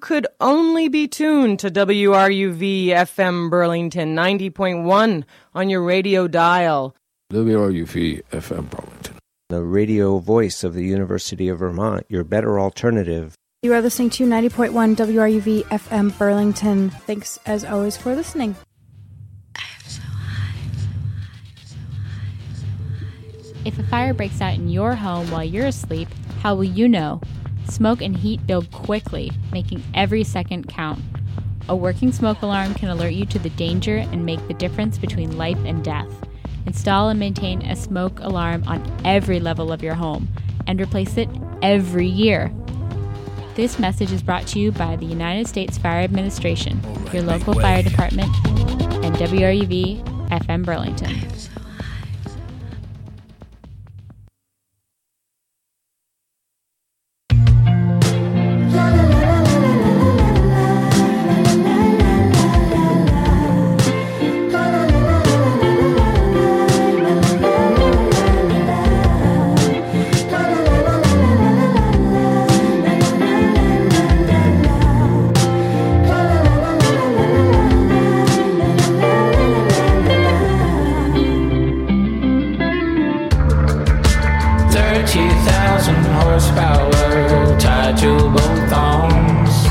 could only be tuned to WRUV FM Burlington 90.1 on your radio dial. WRUV FM Burlington. The radio voice of the University of Vermont, your better alternative. You are listening to 90.1 WRUV FM Burlington. Thanks, as always, for listening. If a fire breaks out in your home while you're asleep, how will you know? Smoke and heat build quickly, making every second count. A working smoke alarm can alert you to the danger and make the difference between life and death. Install and maintain a smoke alarm on every level of your home, and replace it every year. This message is brought to you by the United States Fire Administration, your local fire department, and WRUV FM Burlington. Horsepower tied to both arms.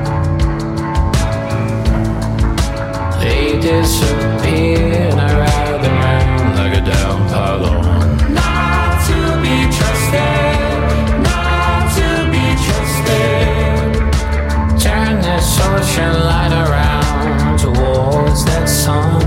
They disappear and I ride them around like a down pylon. Not to be trusted, not to be trusted. Turn this ocean light around towards that sun.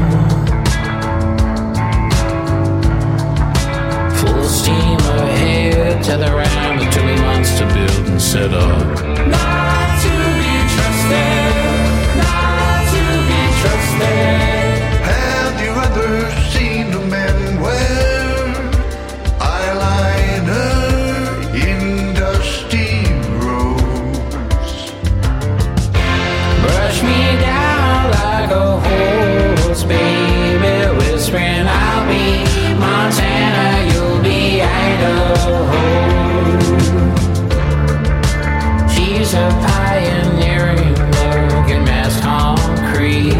Full steam ahead to the round of 2 months to build and set up. Not to be trusted, not to be trusted. Have you ever seen a man wear eyeliner in dusty roads? Brush me down like a horse, baby, whispering I'll be Montana, you'll be Idaho. She's a pioneering look in mass concrete.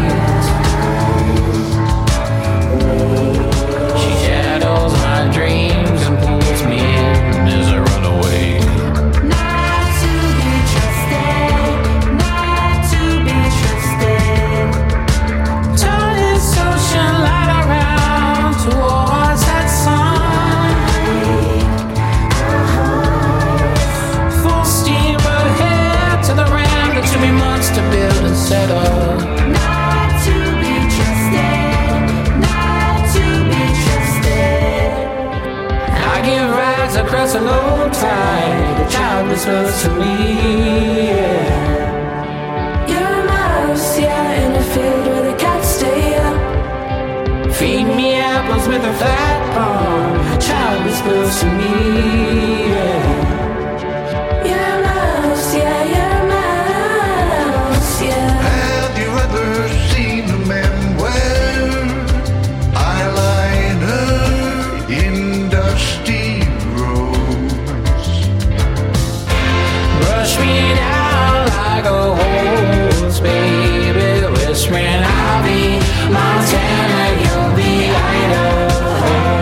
She shadows my dreams and pulls me in as I run away. Not to be trusted, not to be trusted. Turn this ocean light around towards that sun. Full steam ahead to the round that took me months to build and set up. Not to be trusted, not to be trusted. I give rides across a low tide, the child was close to me. Yeah. You're a mouse, yeah, in a field where the cats stay up. Feed me apples with a flat palm, a child was close to me. Yeah. You're a mouse, yeah, you're a mouse, yeah. Have you ever seen a man wear eyeliner in dusty roads? Brush me down like a horse, baby, whispering I'll be Montana, you'll be Idaho.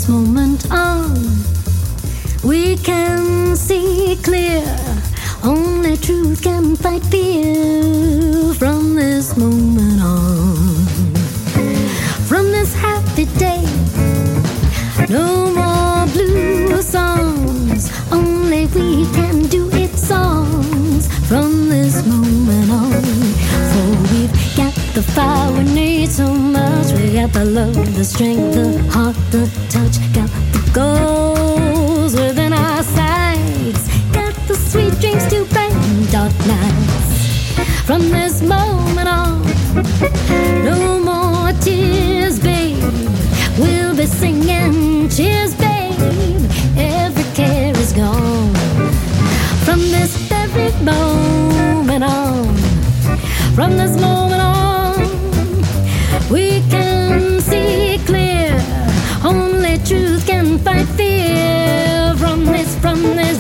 this moment on, we can see clear. Only truth can fight fear from this moment on. From this happy day, no more blue songs. Only we can do it songs from this moment on. For we've got the fire we need so much. We got the love, the strength, the heart, the touch. Got the goals within our sights. Got the sweet dreams to brighten dark nights. From this moment on, no more tears, babe. We'll be singing cheers, babe. Every care is gone. From this very moment on, from this moment on, we can see clear. Only truth can fight fear. From this moment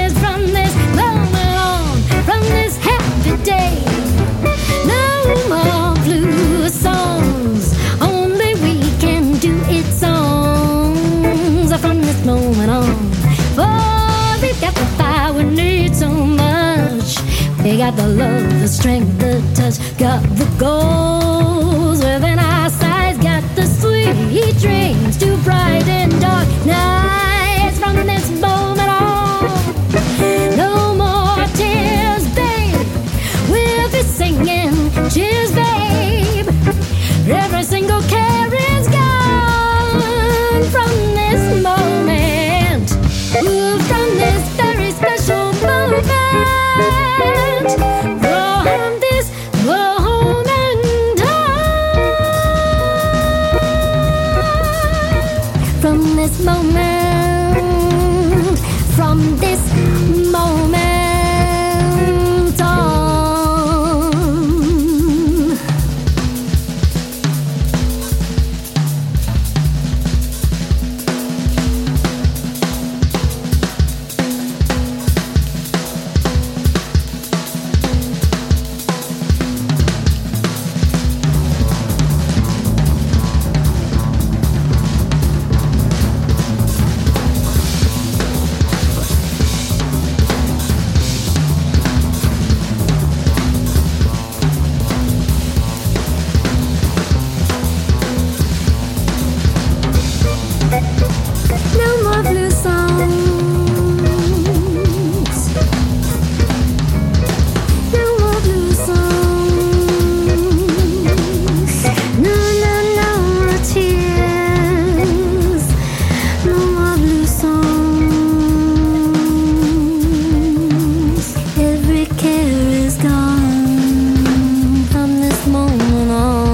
on, from this happy day, no more blue songs. Only we can do it songs from this moment on. For we've got the fire we need so much. We got the love, the strength, the touch. Got the goals within our sights. Got the sweet dreams to brighten dark nights. From this moment on, no more tears, babe. We'll be singing cheers, babe. Every single care is gone from this moment. Ooh, from this very special moment. From this moment on. From this moment. From this moment on. No more blue songs. No more blue songs. No more tears. No more blue songs. Every care is gone from this moment on.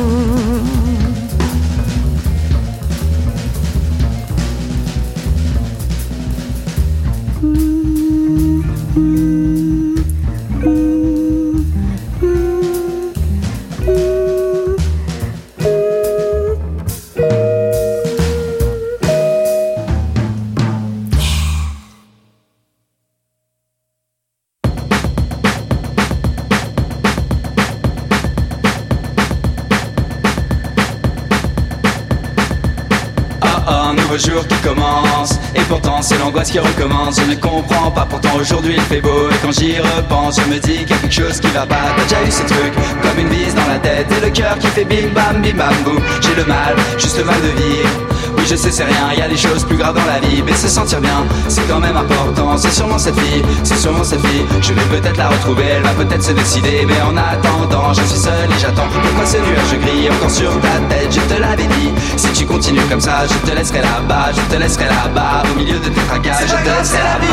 Nouveau jour qui commence, et pourtant c'est l'angoisse qui recommence. Je ne comprends pas, pourtant aujourd'hui il fait beau. Et quand j'y repense, je me dis qu'il y a quelque chose qui va pas. T'as déjà eu ces trucs, comme une vis dans la tête, et le cœur qui fait bim bam boum. J'ai le mal, juste le mal de vivre. Oui je sais c'est rien, il y a des choses plus graves dans la vie. Mais se sentir bien, c'est quand même important. C'est sûrement cette fille, je vais peut-être la retrouver, elle va peut-être se décider. Mais en attendant, je suis seul et j'attends. Pourquoi ce nuage gris encore sur ta tête? Je te l'avais dit, si tu continues comme ça, je te laisserai là-bas, au milieu de tes tracas, je te laisserai là-bas.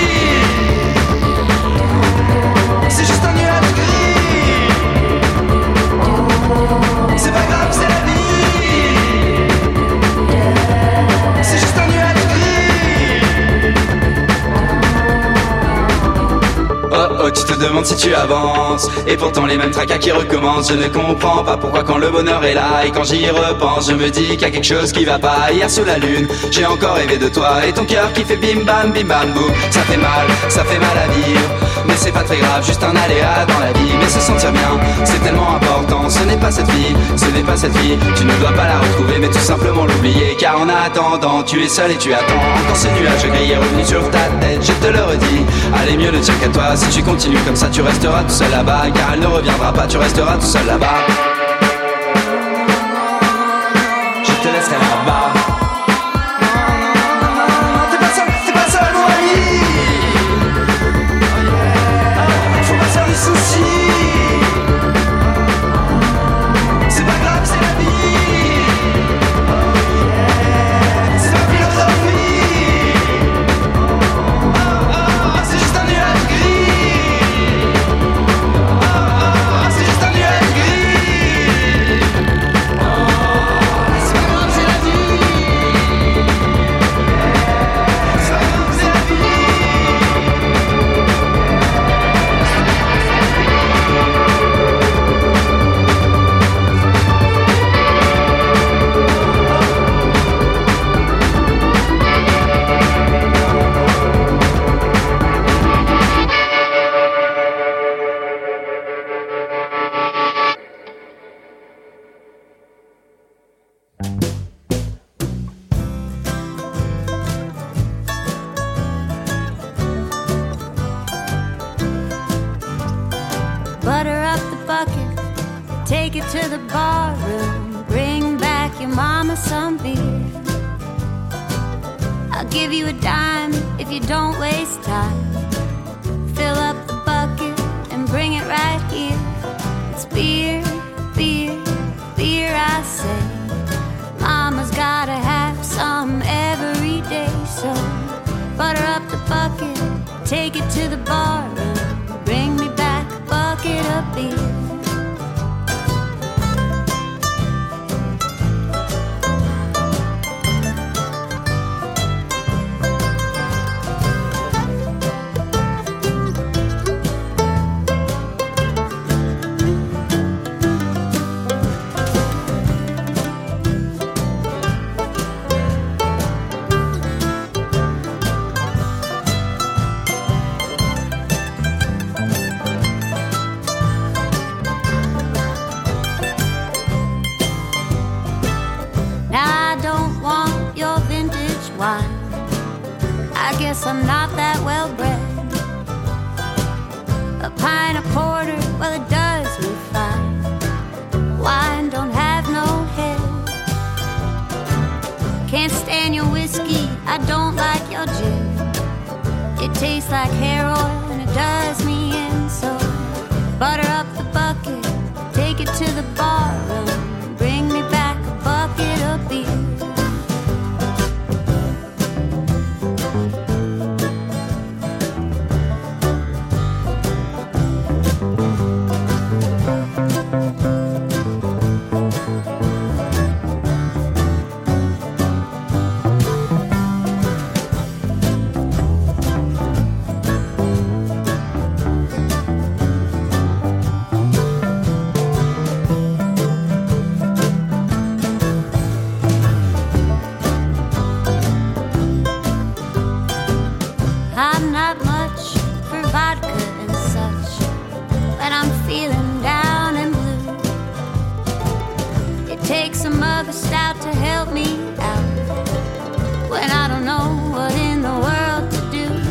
C'est juste un nuage gris. C'est pas grave, c'est la vie. C'est juste un nuage gris. Oh oh, tu te demandes si tu avances, et pourtant les mêmes tracas qui recommencent. Je ne comprends pas pourquoi quand le bonheur est là, et quand j'y repense, je me dis qu'il y a quelque chose qui va pas. Hier sous la lune, j'ai encore rêvé de toi, et ton cœur qui fait bim bam boum. Ça fait mal à vivre, mais c'est pas très grave, juste un aléa dans la vie. Mais se sentir bien, c'est tellement important. Ce n'est pas cette fille, ce n'est pas cette fille. Tu ne dois pas la retrouver, mais tout simplement l'oublier. Car en attendant, tu es seul et tu attends. Encore ce nuage gris est revenu sur ta tête, je te le redis. Allez, mieux ne tient qu'à toi. Si tu continues comme ça, tu resteras tout seul là-bas. Car elle ne reviendra pas, tu resteras tout seul là-bas. Je te laisserai là-bas. T'es pas seul, mon ami. Faut pas se faire des soucis. C'est pas grave, c'est la vie. C'est ma philosophie. C'est juste un nuage gris. C'est juste un nuage gris. C'est pas grave, c'est la vie. C'est pas grave, c'est la vie. Butter up the bucket, take it to the bar room, bring back your mama some beer. I'll give you a dime if you don't waste time. Fill up the bucket and bring it right here. It's beer, beer, beer, I say. Mama's gotta have some every day. So butter up the bucket, take it to the bar room, bring me back a bucket of beer. I guess I'm not that well bred. A pint of porter, well it does me fine. Wine don't have no head. Can't stand your whiskey, I don't like your gin. It tastes like hair oil and it does me in. So butter up the bucket, take it to the bar room, bring me back a bucket of beer. I'm not much for vodka and such, but I'm feeling down and blue. It takes a mug of stout to help me out when I don't know